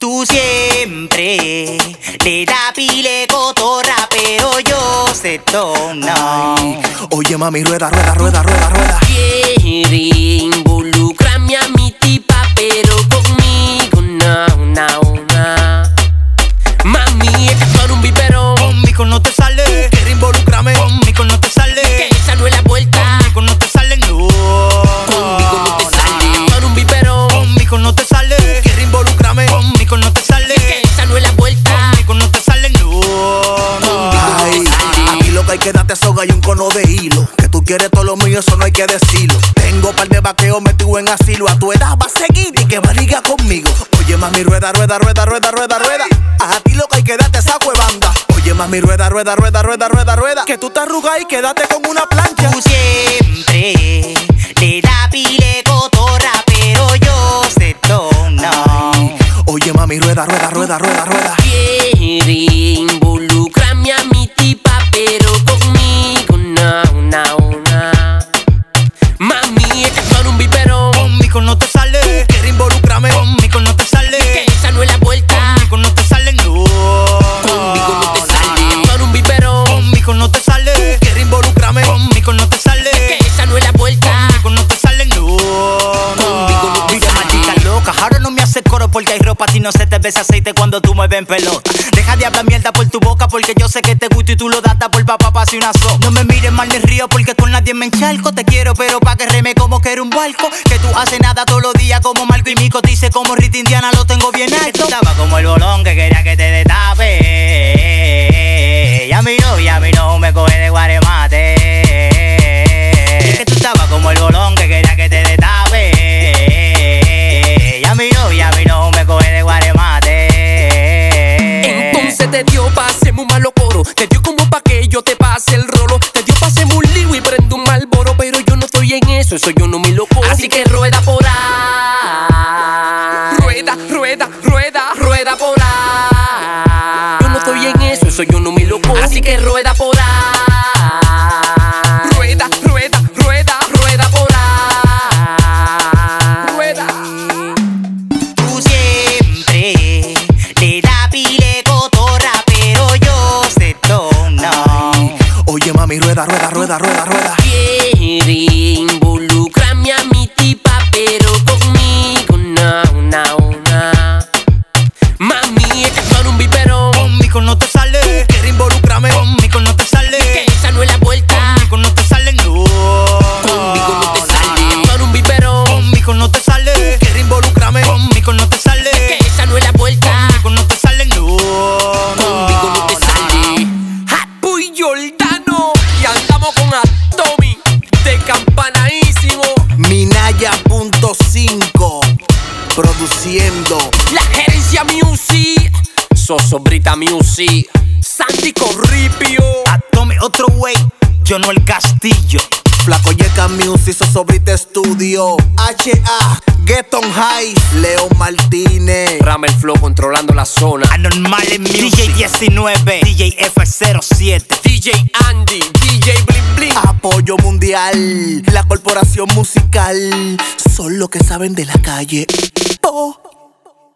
Tú siempre le das pile cotorra, pero yo sé todo, no. Oye mami, rueda, rueda, rueda, rueda, rueda. Quiere involucrarme a mi tipa, pero conmigo no, no, no. Mami, esto no un biberón. Conmigo no te sale. Quiere involucrarme. Conmigo no te sale. Que esa no es la vuelta. Conmigo no te sale, no. Conmigo no te sale. Esto no un biberón. Conmigo no te sale. Quiere involucrarme. Conmigo no te sale. Que esa no es la vuelta. Conmigo no te sale, no. Ay, aquí lo que hay que darte soga y un cono de hilo. Que tú quieres todo lo mío, eso no hay que decirlo. Tengo par de vaqueos metido en asilo. A tu edad va a seguir y que va a ligar conmigo. Oye mami, rueda, rueda, rueda, rueda, rueda, rueda. A ti lo que hay que darte esa banda. Oye mami, rueda, rueda, rueda, rueda, rueda, rueda. Que tú te arrugas y quédate con una plancha. Tú siempre le das pile cotorra, pero yo sé todo, no. Oye mami, rueda, rueda, rueda, rueda, rueda. Quiere involucrarme a mi tipa, pero conmigo no, no, no. Mami, esto no un biberón. Conmigo no te sale. Quiere involucrarme. Conmigo no te sale. Que esa no es la vuelta. Conmigo no te sale, no. Conmigo no te sale. Esto no un biberón. Conmigo no te sale. Quiere involucrarme. Conmigo no te sale. Que esa no es la vuelta. Conmigo no te sale, no. Conmigo no te Dice sale. maldita loca, ahora no me hace coro porque hay ropa. Si no se te besa aceite cuando tú mueves en pelota. Deja de hablar mierda por tu boca porque yo sé que te gusta y tú lo datas por papá pase una sopa. No me mires mal ni río porque con nadie me encharco. Te quiero pero pa' que reme como que era un barco. Que tú haces nada todos los días como Marco y Mico. Dice como Rita Indiana lo tengo bien alto. Estaba como el bolón que quería que te destape. Y a mí no me coge de guaremate. Y es que tú estabas como el bolón que quería que te destape. Y a mí no me coge de guaremate. Entonces te dio pa' hacerme un malo coro. Te dio como pa' que yo te pase el rolo. Te dio pa' hacerme un lío y prendo un Malboro. Pero yo no estoy en eso yo no me lo coro. Así que rueda por ahí. Rueda, rueda, rueda, rueda por ahí. Yo no estoy en eso yo no me lo coro. Así que rueda por ahí. Rueda, rueda, rueda, rueda por ahí. Rueda. Tú siempre le das pile cotorra, pero yo sé todo, no. Oye mami, rueda, rueda, rueda, rueda, rueda. Quiere involucrarme a mi tipa, pero conmigo no, no, no. Mami, esto no un biberón. Conmigo no te sale. Quiere involucrarme. Conmigo no te sale. Que esa no es la vuelta. Conmigo no te sale, no. Conmigo no te sale. Esto no un biberón. Conmigo no te sale. Quiere involucrarme. Conmigo no te sale. Que esa no es la vuelta. Conmigo no te sale, no. Conmigo no te sale. Happy Jordano. Y andamos con Atomi de Campanaísimo. Minaya.5 produciendo. La gerencia Music. Sosobrita Music. Sandy Corripio. Tome otro way. Yo no el Castillo. Flaco Yeca Music, Sosobrita Studio. HA, Getton High, Leo Martínez. Ramel Flow controlando la zona. Anormales Music. DJ 19. DJ F07. DJ Andy, DJ Bling Bling. Apoyo mundial, la corporación musical. Son los que saben de la calle. Oh.